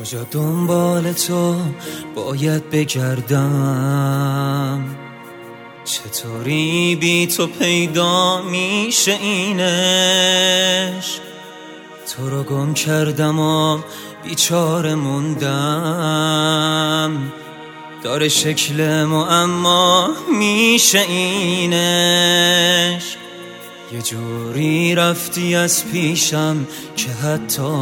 کجا دنبال تو باید بگردم؟ چطوری بی تو پیدا میشه این عشق؟ تو رو گم کردم و بیچاره موندم، داره شکل معما میشه این عشق. یه جوری رفتی از پیشم که حتی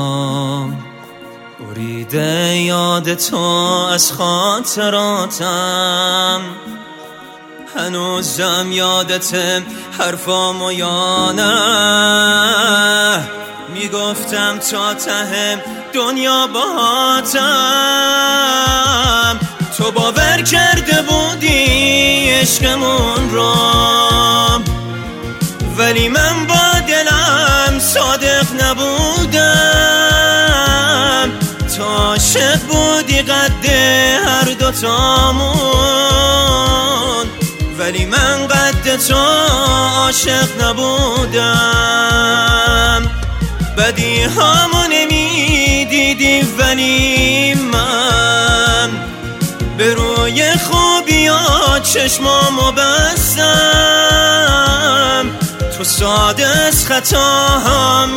بریده یاد تو از خاطراتم. هنوزم یادت حرفامو یا نه؟ میگفتم تا ته دنیا باهاتم. تو باور کرده بودی عشقمون رو، ولی من با دلم صادق نبودم. تو عاشق بودی قد هر دوتامون، ولی من قد تو عاشق نبودم. بدی هامو نمیدیدی ولی من به روی خوبیات چشمامو بستم. تو ساده از خطاهام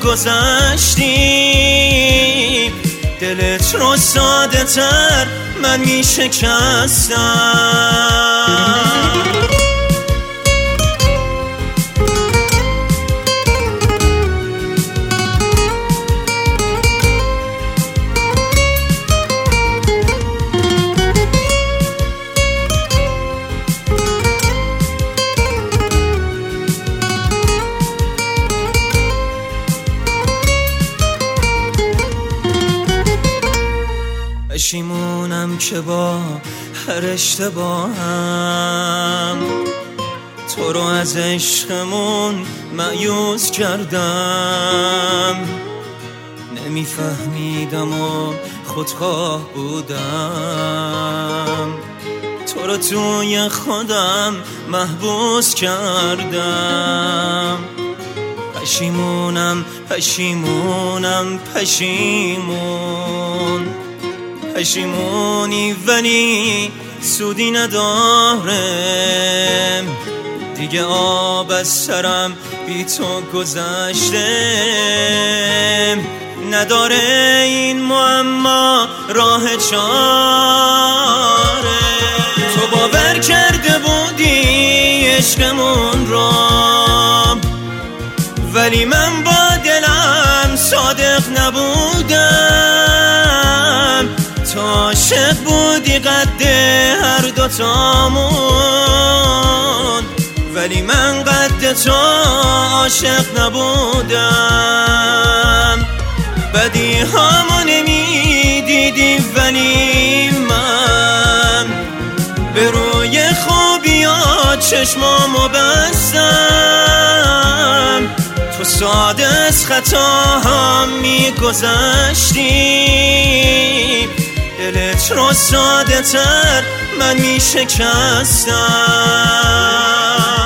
میگذشتی، دلت رو ساده تر من میشکستم. پشیمونم که با هر اشتباهم تو رو از عشقمون مایوس کردم. نمیفهمیدم و خودخواه بودم، تو رو توی خودم محبوس کردم. پشیمونم پشیمونم پشیمونی ولی سودی نداره. دیگه آب از سرم بی تو گذشته، نداره این معما راه چاره. تو باور کرده بودی عشقمون رو، ولی من با دلم صادق نبودم. تو عاشق بودی قد هر دوتامون، ولی من قد تو عاشق نبودم. بدی هامو نمیدیدی ولی من به روی خوبیات چشمامو بستم. تو ساده از خطاهام میگذشتی، دلت رو ساده تر من میشکستم.